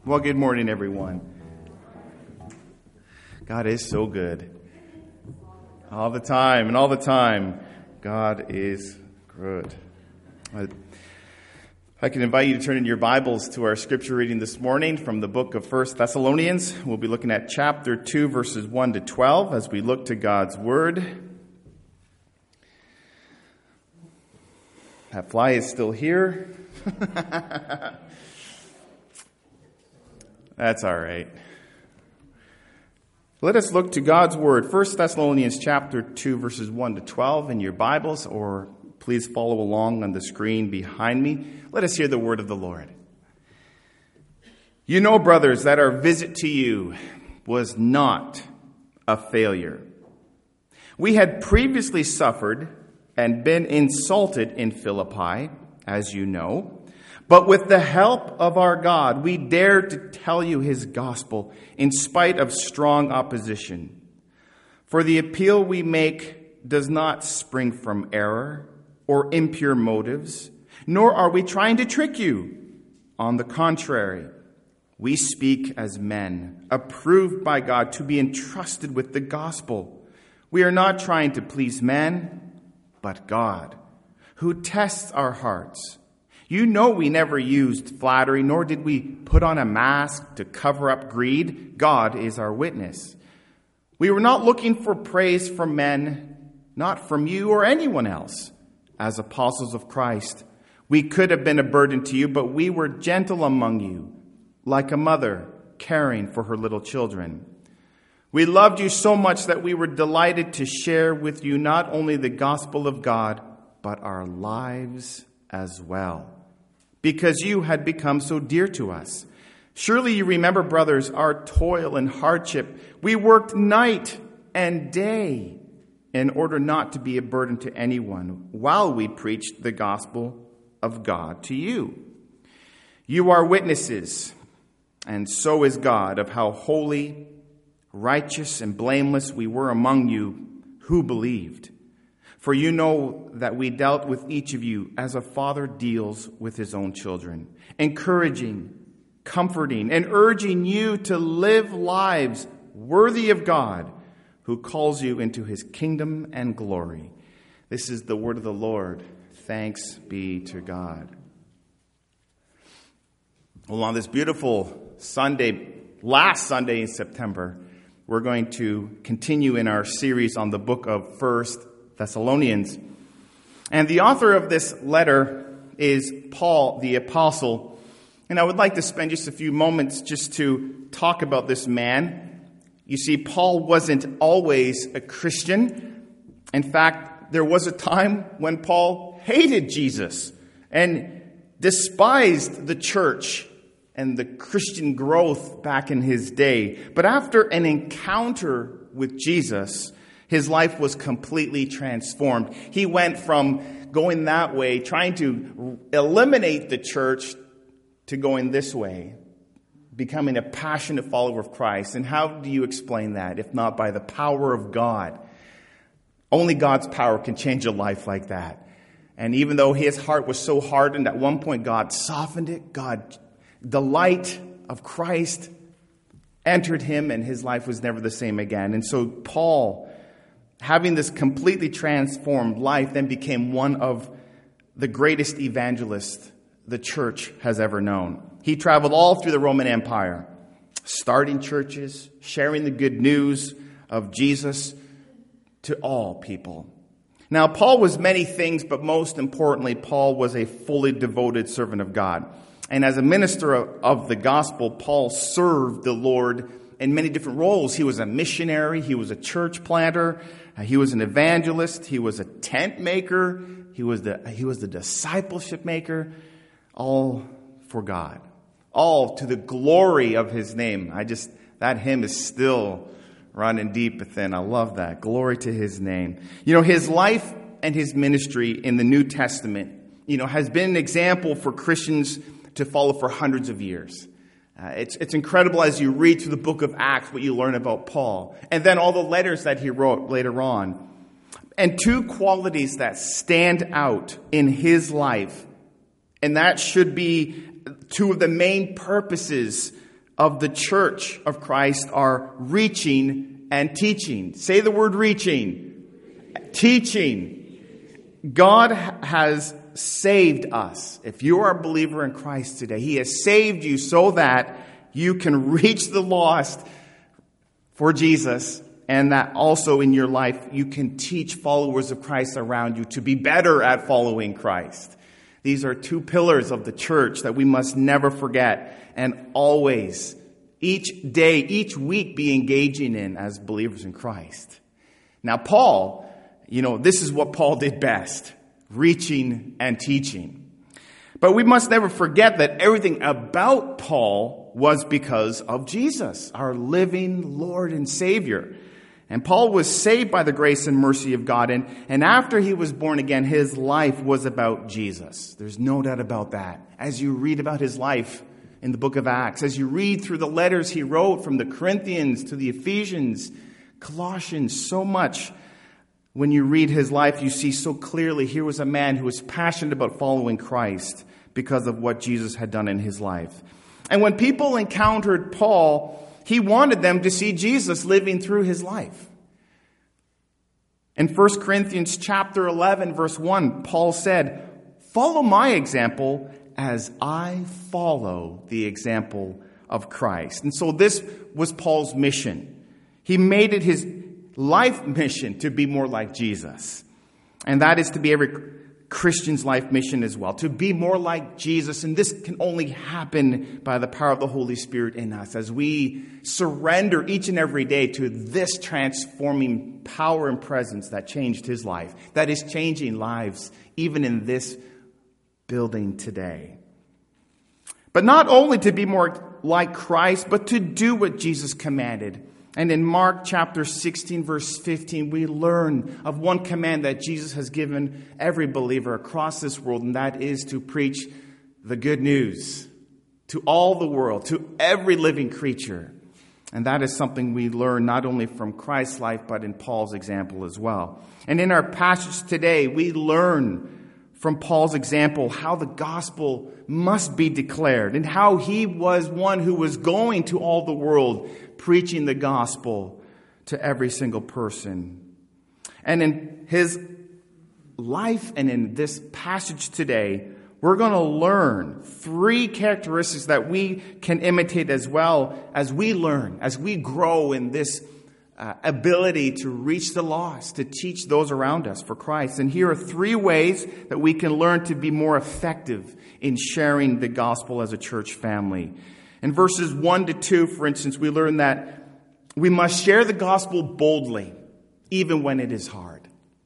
Well, good morning, everyone. God is so good. All the time, and all the time, God is good. I can invite you to turn in your Bibles to our scripture reading this morning from the book of 1 Thessalonians. We'll be looking at chapter 2, verses 1 to 12 as we look to God's Word. That fly is still here. That's all right. Let us look to God's Word. 1 Thessalonians chapter 2, verses 1 to 12 in your Bibles, or please follow along on the screen behind me. Let us hear the word of the Lord. You know, brothers, that our visit to you was not a failure. We had previously suffered and been insulted in Philippi, as you know. But with the help of our God, we dare to tell you his gospel in spite of strong opposition. For the appeal we make does not spring from error or impure motives, nor are we trying to trick you. On the contrary, we speak as men, approved by God to be entrusted with the gospel. We are not trying to please men, but God, who tests our hearts. You know we never used flattery, nor did we put on a mask to cover up greed. God is our witness. We were not looking for praise from men, not from you or anyone else. As apostles of Christ, we could have been a burden to you, but we were gentle among you, like a mother caring for her little children. We loved you so much that we were delighted to share with you not only the gospel of God, but our lives as well, because you had become so dear to us. Surely you remember, brothers, our toil and hardship. We worked night and day in order not to be a burden to anyone while we preached the gospel of God to you. You are witnesses, and so is God, of how holy, righteous, and blameless we were among you who believed. For you know that we dealt with each of you as a father deals with his own children, encouraging, comforting, and urging you to live lives worthy of God, who calls you into his kingdom and glory. This is the word of the Lord. Thanks be to God. Well, on this beautiful Sunday, last Sunday in September, we're going to continue in our series on the book of 1 Thessalonians. And the author of this letter is Paul the Apostle. And I would like to spend just a few moments just to talk about this man. You see, Paul wasn't always a Christian. In fact, there was a time when Paul hated Jesus and despised the church and the Christian growth back in his day. But after an encounter with Jesus, his life was completely transformed. He went from going that way, trying to eliminate the church, to going this way, becoming a passionate follower of Christ. And how do you explain that, if not by the power of God? Only God's power can change a life like that. And even though his heart was so hardened, at one point God softened it. The light of Christ entered him, and his life was never the same again. And so Paul, having this completely transformed life, then became one of the greatest evangelists the church has ever known. He traveled all through the Roman Empire, starting churches, sharing the good news of Jesus to all people. Now, Paul was many things, but most importantly, Paul was a fully devoted servant of God. And as a minister of the gospel, Paul served the Lord in many different roles. He was a missionary. He was a church planter. He was an evangelist. He was a tent maker. He was the discipleship maker, all for God, all to the glory of his name. That hymn is still running deep within. I love that. Glory to his name. You know, his life and his ministry in the New Testament, has been an example for Christians to follow for hundreds of years. It's incredible as you read through the book of Acts what you learn about Paul, and then all the letters that he wrote later on. And two qualities that stand out in his life, and that should be two of the main purposes of the church of Christ are reaching and teaching. Say the word reaching. Teaching. God has saved us. If you are a believer in Christ today, He has saved you so that you can reach the lost for Jesus, and that also in your life you can teach followers of Christ around you to be better at following Christ. These are two pillars of the church that we must never forget and always, each day, each week be engaging in as believers in Christ. Now Paul, this is what Paul did best, reaching and teaching. But we must never forget that everything about Paul was because of Jesus, our living Lord and Savior. And Paul was saved by the grace and mercy of God. And after he was born again, his life was about Jesus. There's no doubt about that. As you read about his life in the book of Acts, as you read through the letters he wrote from the Corinthians to the Ephesians, Colossians, so much. When you read his life, you see so clearly here was a man who was passionate about following Christ because of what Jesus had done in his life. And when people encountered Paul, he wanted them to see Jesus living through his life. In 1 Corinthians chapter 11, verse 1, Paul said, "Follow my example as I follow the example of Christ." And so this was Paul's mission. He made it his life mission to be more like Jesus. And that is to be every Christian's life mission as well, to be more like Jesus. And this can only happen by the power of the Holy Spirit in us as we surrender each and every day to this transforming power and presence that changed his life, that is changing lives even in this building today. But not only to be more like Christ, but to do what Jesus commanded. And in Mark chapter 16, verse 15, we learn of one command that Jesus has given every believer across this world, and that is to preach the good news to all the world, to every living creature. And that is something we learn not only from Christ's life, but in Paul's example as well. And in our passage today, we learn from Paul's example how the gospel must be declared and how he was one who was going to all the world preaching the gospel to every single person. And in his life and in this passage today, we're going to learn 3 characteristics that we can imitate as well as we learn, as we grow in this ability to reach the lost, to teach those around us for Christ. And here are 3 ways that we can learn to be more effective in sharing the gospel as a church family. In verses 1 to 2, for instance, we learn that we must share the gospel boldly, even when it is hard.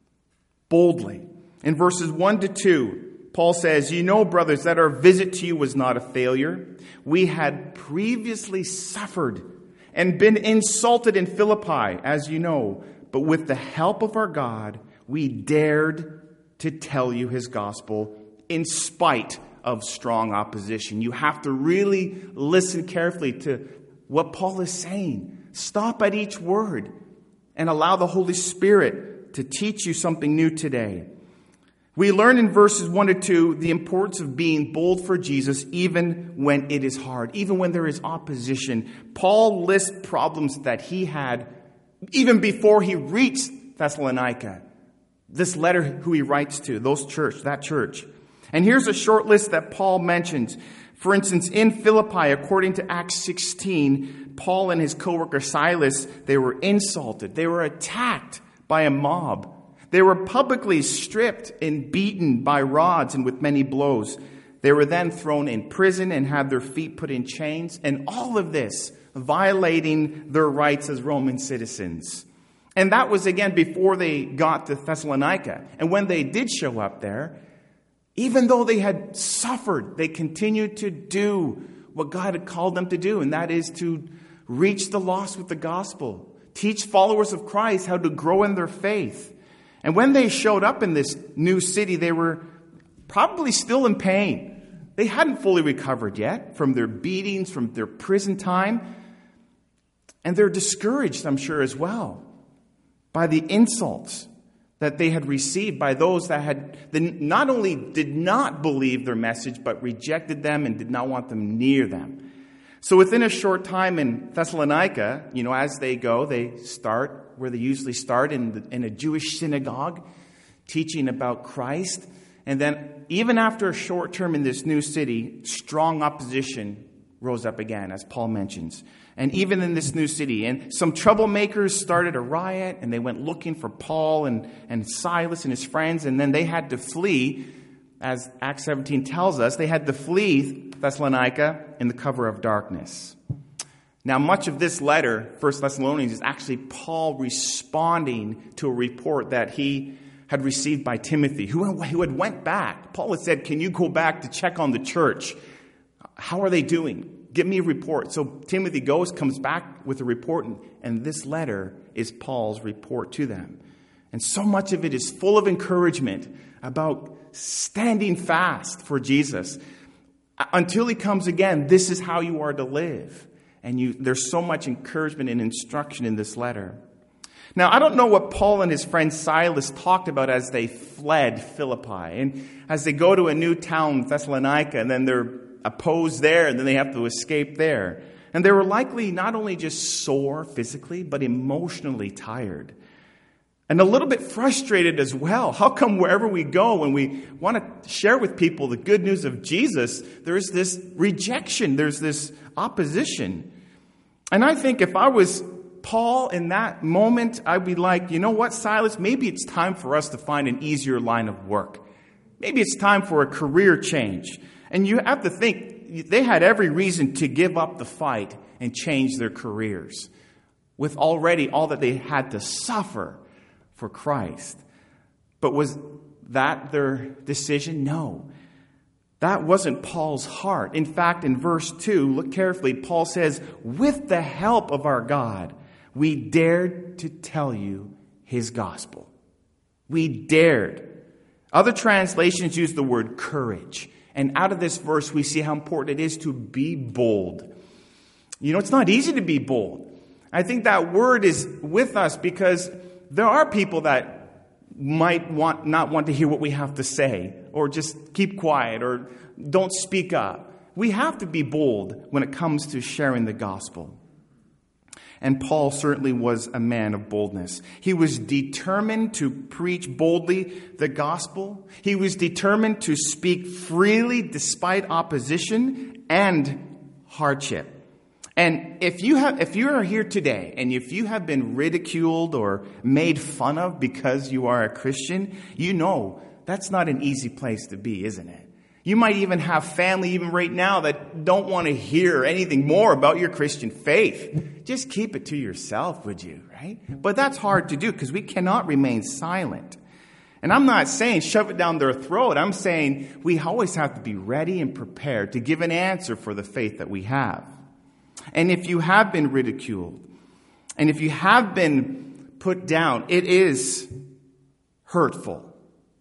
Boldly. In verses 1 to 2, Paul says, "You know, brothers, that our visit to you was not a failure. We had previously suffered and been insulted in Philippi, as you know. But with the help of our God, we dared to tell you his gospel in spite of strong opposition." You have to really listen carefully to what Paul is saying. Stop at each word and allow the Holy Spirit to teach you something new today. We learn in verses 1 to 2 the importance of being bold for Jesus even when it is hard, even when there is opposition. Paul lists problems that he had even before he reached Thessalonica. This letter who he writes to, that church. And here's a short list that Paul mentions. For instance, in Philippi, according to Acts 16, Paul and his co-worker Silas, they were insulted. They were attacked by a mob. They were publicly stripped and beaten by rods and with many blows. They were then thrown in prison and had their feet put in chains. And all of this violating their rights as Roman citizens. And that was, again, before they got to Thessalonica. And when they did show up there, even though they had suffered, they continued to do what God had called them to do. And that is to reach the lost with the gospel. Teach followers of Christ how to grow in their faith. And when they showed up in this new city, they were probably still in pain. They hadn't fully recovered yet from their beatings, from their prison time. And they're discouraged, I'm sure, as well, by the insults that they had received by those that not only did not believe their message, but rejected them and did not want them near them. So within a short time in Thessalonica, as they go, they start where they usually start in a Jewish synagogue, teaching about Christ. And then even after a short term in this new city, strong opposition rose up again, as Paul mentions. And even in this new city, and some troublemakers started a riot, and they went looking for Paul and Silas and his friends, and then they had to flee, as Acts 17 tells us, they had to flee Thessalonica in the cover of darkness. Now, much of this letter, 1 Thessalonians, is actually Paul responding to a report that he had received by Timothy, who had went back. Paul had said, can you go back to check on the church? How are they doing? Give me a report. So Timothy comes back with a report, and this letter is Paul's report to them. And so much of it is full of encouragement about standing fast for Jesus. Until he comes again, this is how you are to live. And there's so much encouragement and instruction in this letter. Now, I don't know what Paul and his friend Silas talked about as they fled Philippi. And as they go to a new town, Thessalonica, and then they're opposed there, and then they have to escape there. And they were likely not only just sore physically, but emotionally tired. And a little bit frustrated as well. How come wherever we go, when we want to share with people the good news of Jesus, there's this rejection, there's this opposition. And I think if I was Paul in that moment, I'd be like, you know what, Silas, maybe it's time for us to find an easier line of work. Maybe it's time for a career change. And you have to think, they had every reason to give up the fight and change their careers with already all that they had to suffer for Christ. But was that their decision? No. That wasn't Paul's heart. In fact, in verse 2, look carefully, Paul says, with the help of our God, we dared to tell you his gospel. We dared. Other translations use the word courage. And out of this verse, we see how important it is to be bold. It's not easy to be bold. I think that word is with us because there are people that might not want to hear what we have to say, or just keep quiet, or don't speak up. We have to be bold when it comes to sharing the gospel. And Paul certainly was a man of boldness. He was determined to preach boldly the gospel. He was determined to speak freely despite opposition and hardship. And if you are here today and if you have been ridiculed or made fun of because you are a Christian, that's not an easy place to be, isn't it? You might even have family even right now that don't want to hear anything more about your Christian faith. Just keep it to yourself, would you, right? But that's hard to do because we cannot remain silent. And I'm not saying shove it down their throat. I'm saying we always have to be ready and prepared to give an answer for the faith that we have. And if you have been ridiculed, and if you have been put down, it is hurtful.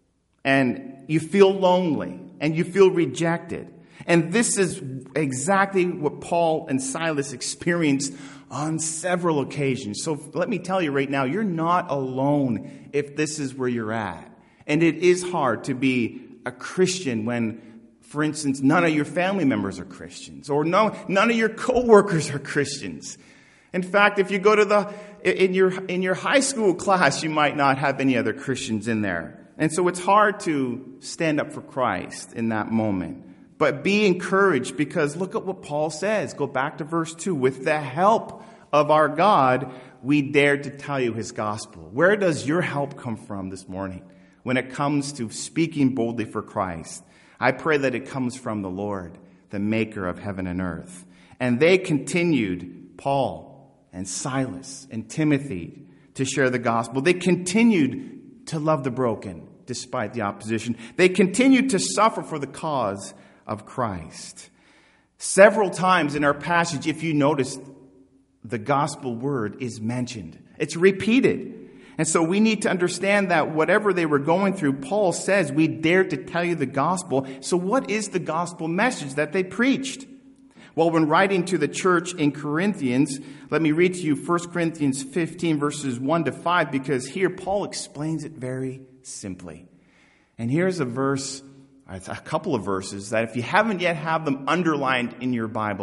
And you feel lonely. And you feel rejected. And this is exactly what Paul and Silas experienced on several occasions. So let me tell you right now, you're not alone if this is where you're at. And it is hard to be a Christian when, for instance, none of your family members are Christians. Or none of your coworkers are Christians. In fact, if you go to in your high school class, you might not have any other Christians in there. And so it's hard to stand up for Christ in that moment. But be encouraged because look at what Paul says. Go back to verse 2. With the help of our God, we dared to tell you his gospel. Where does your help come from this morning when it comes to speaking boldly for Christ? I pray that it comes from the Lord, the maker of heaven and earth. And they continued, Paul and Silas and Timothy, to share the gospel. They continued to love the broken despite the opposition. They continued to suffer for the cause of Christ. Several times in our passage, if you notice, the gospel word is mentioned. It's repeated. And so we need to understand that whatever they were going through, Paul says, we dare to tell you the gospel. So what is the gospel message that they preached? Well, when writing to the church in Corinthians, let me read to you 1 Corinthians 15, verses 1 to 5, because here Paul explains it very simply. And here's a verse, a couple of verses, that if you haven't yet have them underlined in your Bible,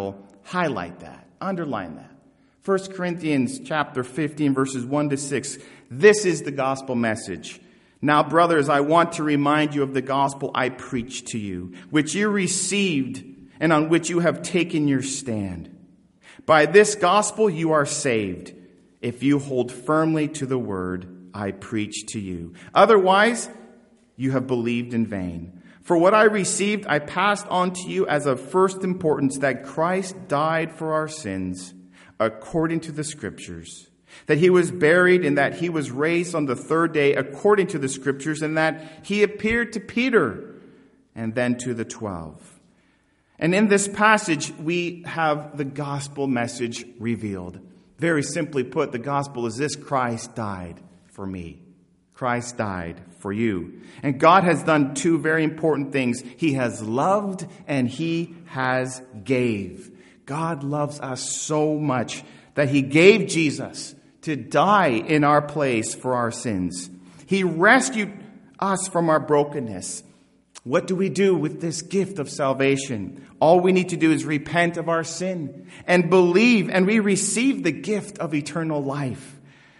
Highlight that. Underline that. 1 Corinthians chapter 15, verses 1 to 6. This is the gospel message. Now, brothers, I want to remind you of the gospel I preached to you, which you received and on which you have taken your stand. By this gospel you are saved, if you hold firmly to the word I preached to you. Otherwise, you have believed in vain. For what I received, I passed on to you as of first importance, that Christ died for our sins, according to the Scriptures, that he was buried and that he was raised on the third day, according to the Scriptures, and that he appeared to Peter and then to the 12. And in this passage, we have the gospel message revealed. Very simply put, the gospel is this: Christ died for me. Christ died for you. And God has done two very important things. He has loved and he has gave. God loves us so much that he gave Jesus to die in our place for our sins. He rescued us from our brokenness. What do we do with this gift of salvation? All we need to do is repent of our sin and believe, and we receive the gift of eternal life.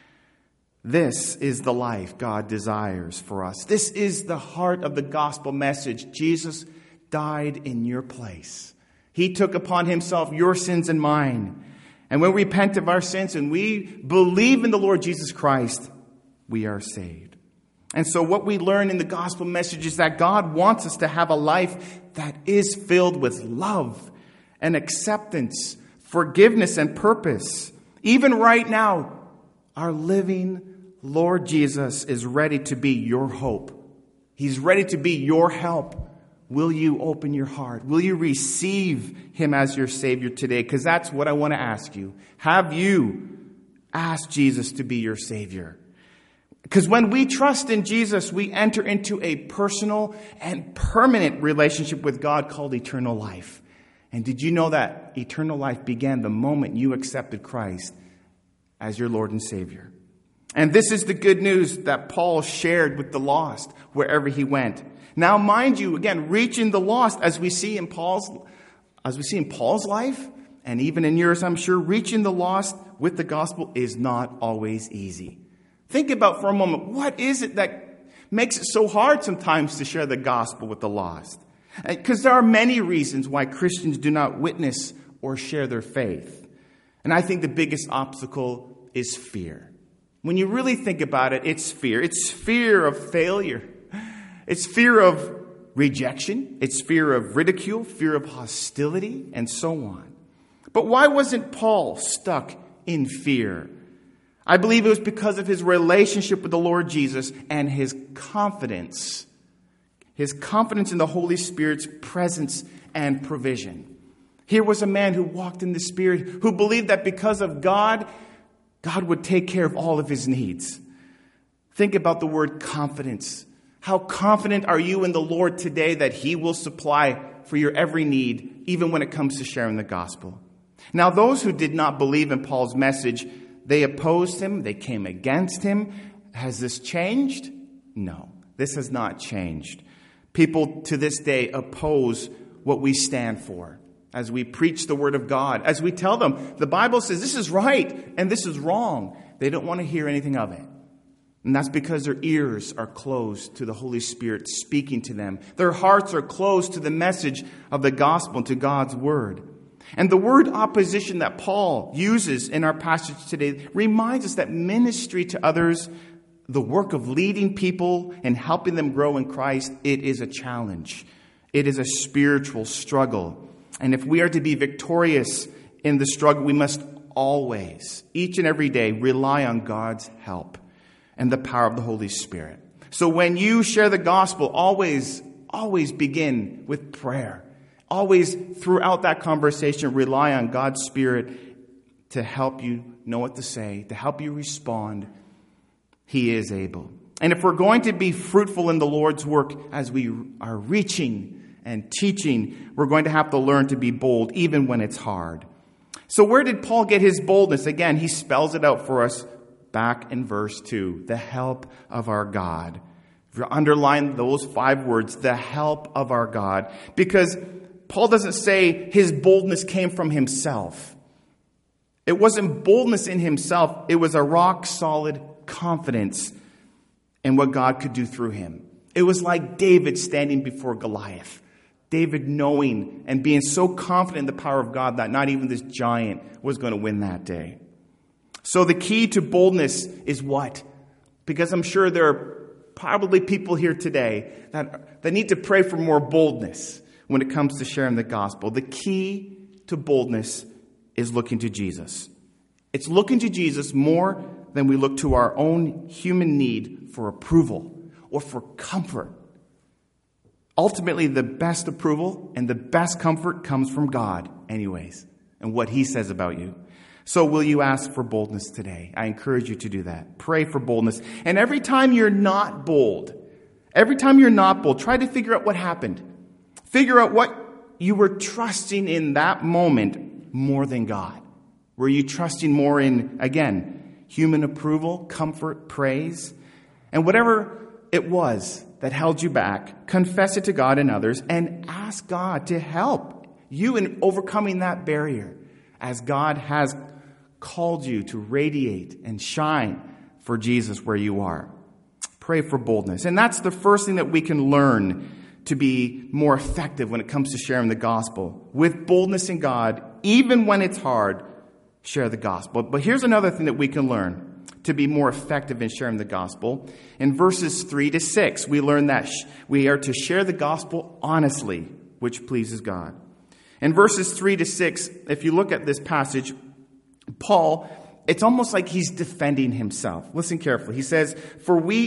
This is the life God desires for us. This is the heart of the gospel message. Jesus died in your place. He took upon himself your sins and mine. And when we repent of our sins and we believe in the Lord Jesus Christ, we are saved. And so what we learn in the gospel message is that God wants us to have a life that is filled with love and acceptance, forgiveness and purpose. Even right now, our living Lord Jesus is ready to be your hope. He's ready to be your help. Will you open your heart? Will you receive him as your Savior today? Because that's what I want to ask you. Have you asked Jesus to be your Savior? Because when we trust in Jesus, we enter into a personal and permanent relationship with God called eternal life. And did you know that eternal life began the moment you accepted Christ as your Lord and Savior? And this is the good news that Paul shared with the lost wherever he went. Now, mind you, again, reaching the lost, as we see in Paul's life, and even in yours, I'm sure, reaching the lost with the gospel is not always easy. Think about for a moment, what is it that makes it so hard sometimes to share the gospel with the lost? Because there are many reasons why Christians do not witness or share their faith. And I think the biggest obstacle is fear. When you really think about it, it's fear. It's fear of failure. It's fear of rejection. It's fear of ridicule, fear of hostility, and so on. But why wasn't Paul stuck in fear? I believe it was because of his relationship with the Lord Jesus and his confidence in the Holy Spirit's presence and provision. Here was a man who walked in the Spirit, who believed that because of God, God would take care of all of his needs. Think about the word confidence. How confident are you in the Lord today that he will supply for your every need, even when it comes to sharing the gospel? Now, those who did not believe in Paul's message, they opposed him. They came against him. Has this changed? No, this has not changed. People to this day oppose what we stand for as we preach the word of God, as we tell them the Bible says this is right and this is wrong. They don't want to hear anything of it. And that's because their ears are closed to the Holy Spirit speaking to them. Their hearts are closed to the message of the gospel and to God's word. And the word opposition that Paul uses in our passage today reminds us that ministry to others, the work of leading people and helping them grow in Christ, it is a challenge. It is a spiritual struggle. And if we are to be victorious in the struggle, we must always, each and every day, rely on God's help and the power of the Holy Spirit. So when you share the gospel, always begin with prayer. Always, throughout that conversation, rely on God's Spirit to help you know what to say, to help you respond. He is able. And if we're going to be fruitful in the Lord's work as we are reaching and teaching, we're going to have to learn to be bold, even when it's hard. So where did Paul get his boldness? Again, he spells it out for us back in verse 2, the help of our God. If you underline those 5 words, the help of our God, because Paul doesn't say his boldness came from himself. It wasn't boldness in himself. It was a rock-solid confidence in what God could do through him. It was like David standing before Goliath. David knowing and being so confident in the power of God that not even this giant was going to win that day. So the key to boldness is what? Because I'm sure there are probably people here today that need to pray for more boldness when it comes to sharing the gospel. The key to boldness is looking to Jesus. It's looking to Jesus more than we look to our own human need for approval or for comfort. Ultimately, the best approval and the best comfort comes from God anyways, and what he says about you. So will you ask for boldness today? I encourage you to do that. Pray for boldness. And every time you're not bold, try to figure out what happened. Figure out what you were trusting in that moment more than God. Were you trusting more in, again, human approval, comfort, praise? And whatever it was that held you back, confess it to God and others, and ask God to help you in overcoming that barrier as God has called you to radiate and shine for Jesus where you are. Pray for boldness. And that's the first thing that we can learn to be more effective when it comes to sharing the gospel. With boldness in God, even when it's hard, share the gospel. But here's another thing that we can learn to be more effective in sharing the gospel. In verses 3 to 6, we learn that we are to share the gospel honestly, which pleases God. In verses 3 to 6, if you look at this passage, Paul, it's almost like he's defending himself. Listen carefully. He says, For the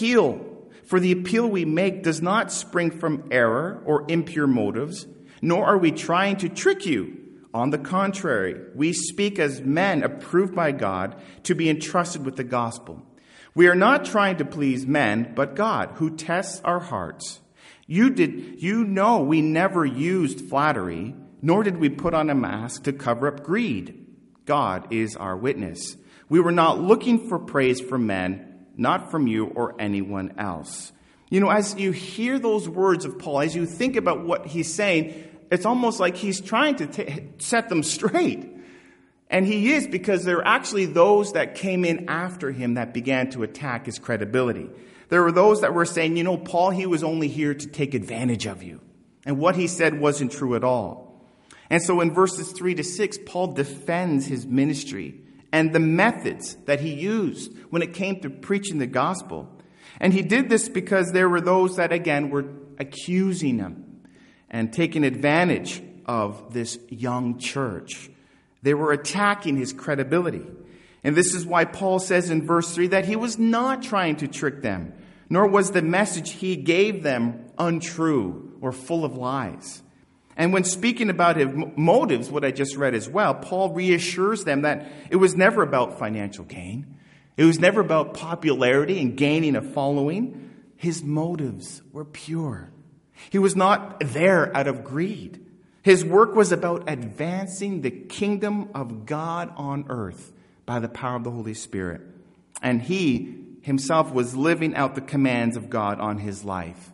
appeal we make does not spring from error or impure motives, nor are we trying to trick you. On the contrary, we speak as men approved by God to be entrusted with the gospel. We are not trying to please men, but God, who tests our hearts. You know we never used flattery, nor did we put on a mask to cover up greed. God is our witness. We were not looking for praise from men, not from you or anyone else. You know, as you hear those words of Paul, as you think about what he's saying, it's almost like he's trying to set them straight. And he is, because there are actually those that came in after him that began to attack his credibility. There were those that were saying, you know, Paul, he was only here to take advantage of you. And what he said wasn't true at all. And so in verses 3 to 6, Paul defends his ministry and the methods that he used when it came to preaching the gospel. And he did this because there were those that, again, were accusing him and taking advantage of this young church. They were attacking his credibility. And this is why Paul says in verse 3 that he was not trying to trick them, nor was the message he gave them untrue or full of lies. And when speaking about his motives, what I just read as well, Paul reassures them that it was never about financial gain. It was never about popularity and gaining a following. His motives were pure. He was not there out of greed. His work was about advancing the kingdom of God on earth by the power of the Holy Spirit. And he himself was living out the commands of God on his life.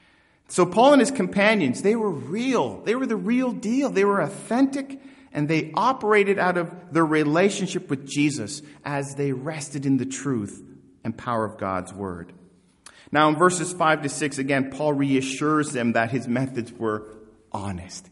So Paul and his companions, they were real. They were the real deal. They were authentic, and they operated out of their relationship with Jesus as they rested in the truth and power of God's word. Now in verses 5 to 6, again, Paul reassures them that his methods were honest.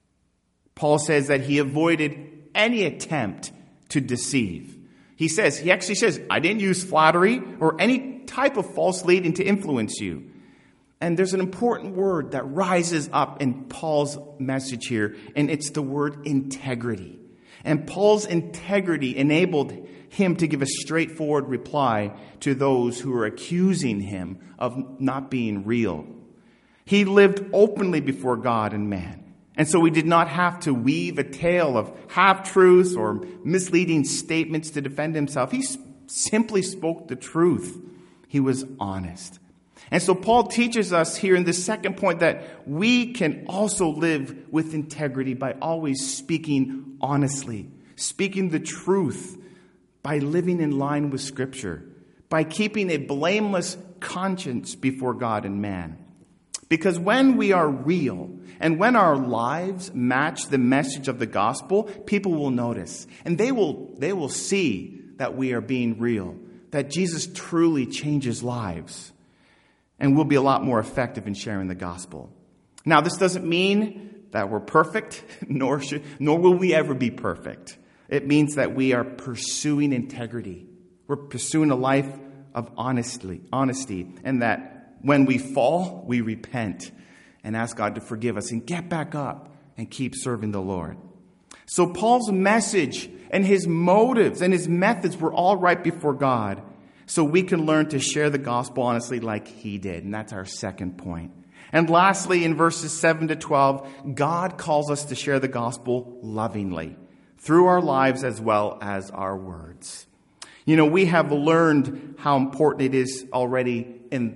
Paul says that he avoided any attempt to deceive. He actually says, I didn't use flattery or any type of false leading to influence you. And there's an important word that rises up in Paul's message here, and it's the word integrity. And Paul's integrity enabled him to give a straightforward reply to those who were accusing him of not being real. He lived openly before God and man. And so he did not have to weave a tale of half-truths or misleading statements to defend himself. He simply spoke the truth. He was honest. And so Paul teaches us here in this second point that we can also live with integrity by always speaking honestly, speaking the truth, by living in line with Scripture, by keeping a blameless conscience before God and man. Because when we are real and when our lives match the message of the gospel, people will notice. And they will see that we are being real, that Jesus truly changes lives. And we'll be a lot more effective in sharing the gospel. Now, this doesn't mean that we're perfect, nor will we ever be perfect. It means that we are pursuing integrity. We're pursuing a life of honesty, and that when we fall, we repent and ask God to forgive us and get back up and keep serving the Lord. So Paul's message and his motives and his methods were all right before God, so we can learn to share the gospel honestly like he did. And that's our second point. And lastly, in verses 7 to 12, God calls us to share the gospel lovingly through our lives as well as our words. You know, we have learned how important it is already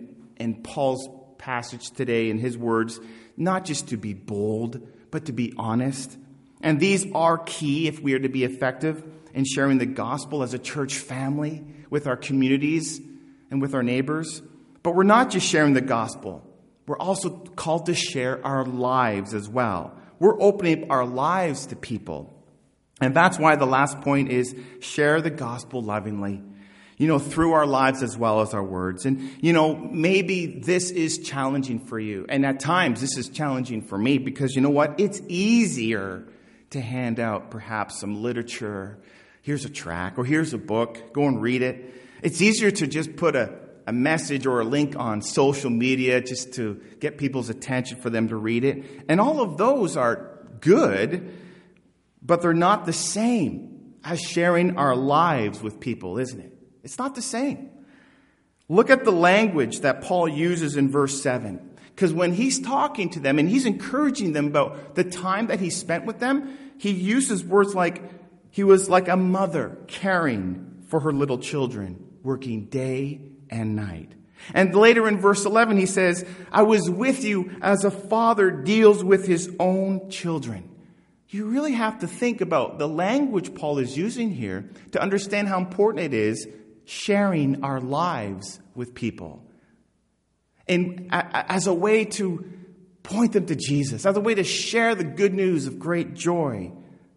in Paul's passage today, in his words, not just to be bold, but to be honest. And these are key if we are to be effective in sharing the gospel as a church family with our communities and with our neighbors. But we're not just sharing the gospel. We're also called to share our lives as well. We're opening up our lives to people. And that's why the last point is share the gospel lovingly, you know, through our lives as well as our words. And, you know, maybe this is challenging for you. And at times this is challenging for me because, you know what? It's easier to hand out perhaps some literature. Here's a tract or here's a book. Go and read it. It's easier to just put a message or a link on social media just to get people's attention for them to read it. And all of those are good, but they're not the same as sharing our lives with people, isn't it? It's not the same. Look at the language that Paul uses in verse 7. Because when he's talking to them and he's encouraging them about the time that he spent with them, he uses words like he was like a mother caring for her little children, working day and night. And later in verse 11, he says, I was with you as a father deals with his own children. You really have to think about the language Paul is using here to understand how important it is sharing our lives with people. And as a way to point them to Jesus, as a way to share the good news of great joy.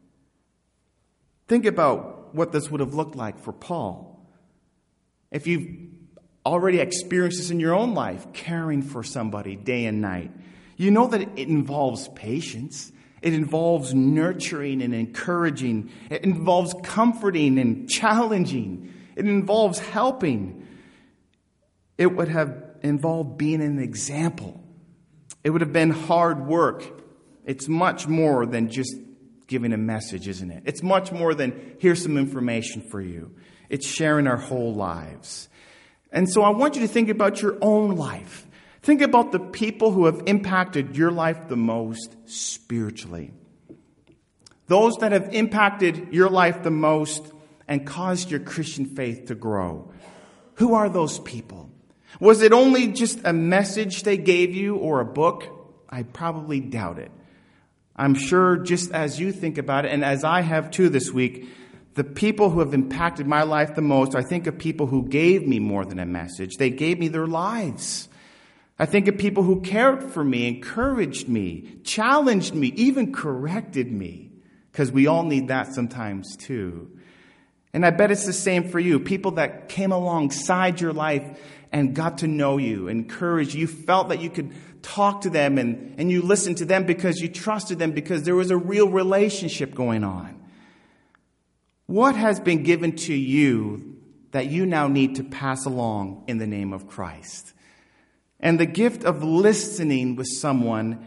Think about what this would have looked like for Paul. If you've already experienced this in your own life, caring for somebody day and night, you know that it involves patience. It involves nurturing and encouraging. It involves comforting and challenging. It involves helping. It would have involved being an example. It would have been hard work. It's much more than just giving a message, isn't it? It's much more than here's some information for you. It's sharing our whole lives. And so I want you to think about your own life. Think about the people who have impacted your life the most spiritually. Those that have impacted your life the most and caused your Christian faith to grow. Who are those people? Was it only just a message they gave you or a book? I probably doubt it. I'm sure just as you think about it, and as I have too this week, the people who have impacted my life the most, I think of people who gave me more than a message. They gave me their lives. I think of people who cared for me, encouraged me, challenged me, even corrected me. Because we all need that sometimes too. And I bet it's the same for you. People that came alongside your life and got to know you, encouraged you, felt that you could talk to them and you listened to them because you trusted them because there was a real relationship going on. What has been given to you that you now need to pass along in the name of Christ? And the gift of listening with someone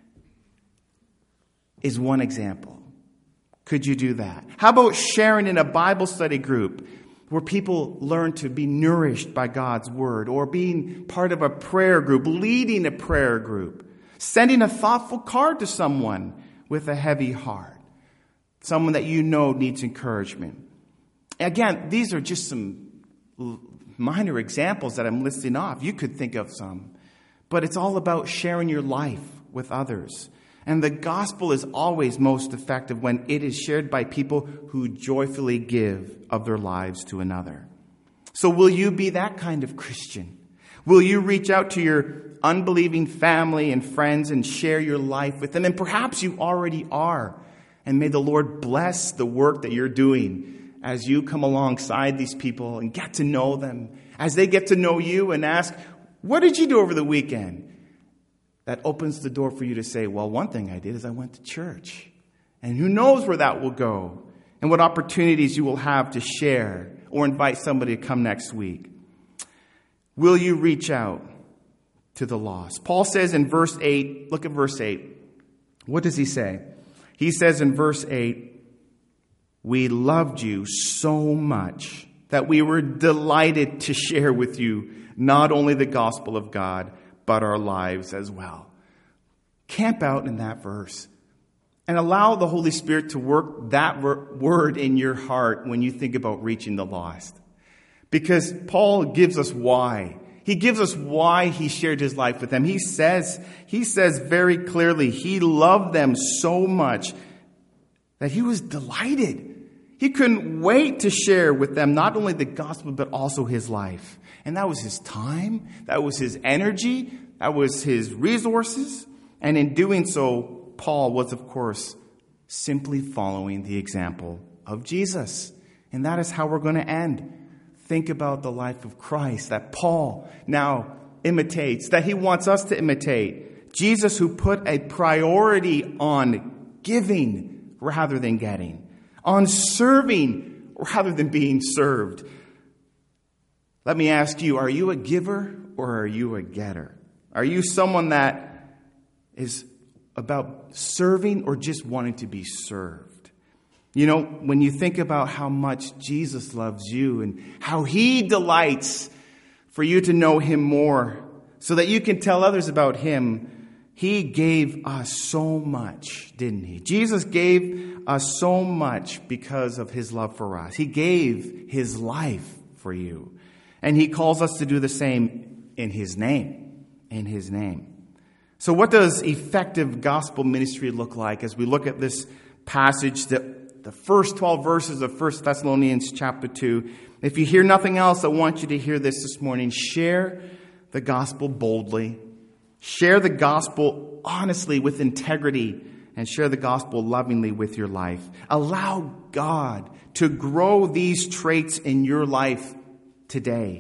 is one example. Could you do that? How about sharing in a Bible study group where people learn to be nourished by God's word, or being part of a prayer group, leading a prayer group, sending a thoughtful card to someone with a heavy heart, someone that you know needs encouragement. Again, these are just some minor examples that I'm listing off. You could think of some, but it's all about sharing your life with others. And the gospel is always most effective when it is shared by people who joyfully give of their lives to another. So will you be that kind of Christian? Will you reach out to your unbelieving family and friends and share your life with them. And perhaps you already are. And may the Lord bless the work that you're doing as you come alongside these people and get to know them, as they get to know you and ask, what did you do over the weekend? That opens the door for you to say, well, one thing I did is I went to church. And who knows where that will go and what opportunities you will have to share or invite somebody to come next week. Will you reach out to the lost? Paul says in verse 8, look at verse 8. What does he say? He says in verse 8, we loved you so much that we were delighted to share with you not only the gospel of God, but our lives as well. Camp out in that verse and allow the Holy Spirit to work that word in your heart when you think about reaching the lost. Because Paul gives us why. He gives us why he shared his life with them. He says very clearly he loved them so much that he was delighted. He couldn't wait to share with them not only the gospel, but also his life. And that was his time. That was his energy. That was his resources. And in doing so, Paul was, of course, simply following the example of Jesus. And that is how we're going to end. Think about the life of Christ that Paul now imitates, that he wants us to imitate. Jesus, who put a priority on giving rather than getting, on serving rather than being served. Let me ask you, are you a giver or are you a getter? Are you someone that is about serving or just wanting to be served? You know, when you think about how much Jesus loves you and how he delights for you to know him more so that you can tell others about him, he gave us so much, didn't he? Jesus gave us so much because of his love for us. He gave his life for you. And he calls us to do the same in his name. In his name. So what does effective gospel ministry look like as we look at this passage, the first 12 verses of 1 Thessalonians chapter 2? If you hear nothing else, I want you to hear this morning. Share the gospel boldly. Share the gospel honestly with integrity. And share the gospel lovingly with your life. Allow God to grow these traits in your life today.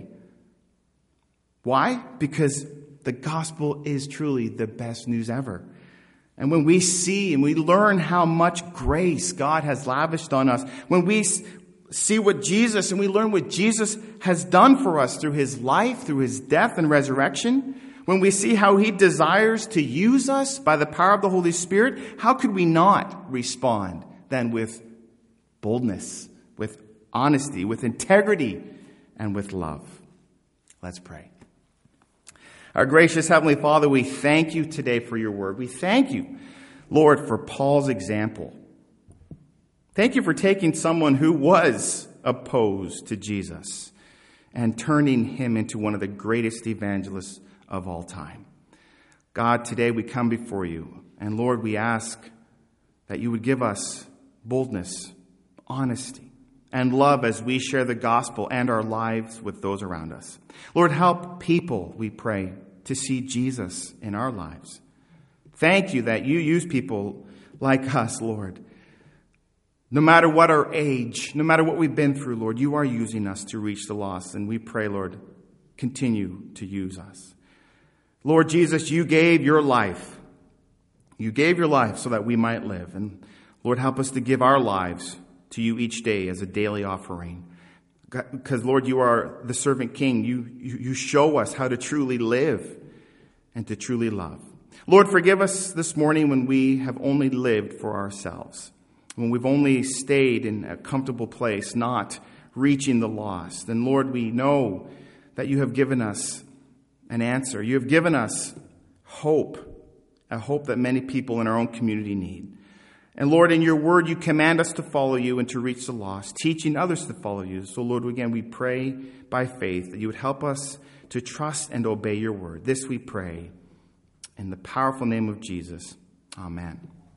Why? Because the gospel is truly the best news ever. And when we see and we learn how much grace God has lavished on us, when we see what Jesus and we learn what Jesus has done for us through his life, through his death and resurrection, when we see how he desires to use us by the power of the Holy Spirit, how could we not respond then with boldness, with honesty, with integrity, and with love? Let's pray. Our gracious Heavenly Father, we thank you today for your word. We thank you, Lord, for Paul's example. Thank you for taking someone who was opposed to Jesus and turning him into one of the greatest evangelists of all time. God, today we come before you, and Lord, we ask that you would give us boldness, honesty, and love as we share the gospel and our lives with those around us. Lord, help people, we pray, to see Jesus in our lives. Thank you that you use people like us, Lord. No matter what our age, no matter what we've been through, Lord, you are using us to reach the lost. And we pray, Lord, continue to use us. Lord Jesus, you gave your life. You gave your life so that we might live. And Lord, help us to give our lives to you each day as a daily offering. Because, Lord, you are the servant king. You show us how to truly live and to truly love. Lord, forgive us this morning when we have only lived for ourselves, when we've only stayed in a comfortable place, not reaching the lost. And Lord, we know that you have given us an answer. You have given us hope, a hope that many people in our own community need. And Lord, in your word, you command us to follow you and to reach the lost, teaching others to follow you. So Lord, again, we pray by faith that you would help us to trust and obey your word. This we pray in the powerful name of Jesus. Amen.